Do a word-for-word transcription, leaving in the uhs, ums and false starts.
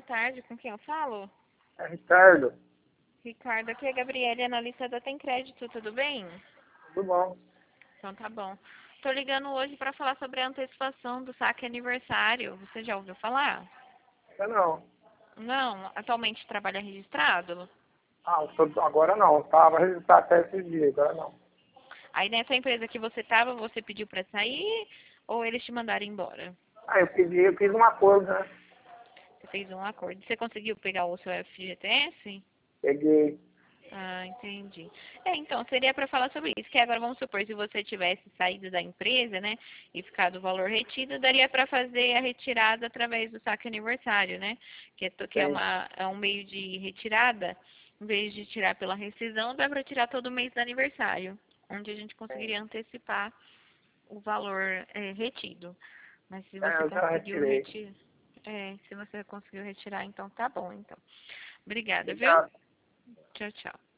tarde. Com quem eu falo? É Ricardo, Ricardo, aqui é a Gabriele, analista da Tem Crédito, tudo bem? tudo bom? Então tá bom. Tô ligando hoje para falar sobre a antecipação do saque aniversário. Você já ouviu falar? Ainda não. Não, atualmente trabalha registrado? Ah, tô- agora não. Tava registrado até esses dias, agora não. Aí nessa empresa que você tava, você pediu para sair ou eles te mandaram embora? Ah, eu pedi, eu fiz um acordo, né? Você fez um acordo. Você conseguiu pegar o seu F G T S? Peguei. Ah, entendi. É, então, seria para falar sobre isso, que agora vamos supor, se você tivesse saído da empresa, né, e ficado o valor retido, daria para fazer a retirada através do saque aniversário, né, que é, to- que é, Sim. uma, é um meio de retirada, em vez de tirar pela rescisão, dá para tirar todo mês do aniversário, onde a gente Sim. conseguiria antecipar o valor é, retido. Mas se É, você eu já conseguiu retirei. retirar, é, se você conseguiu retirar, então tá bom, então. Obrigada, viu? Obrigado. Tchau, tchau.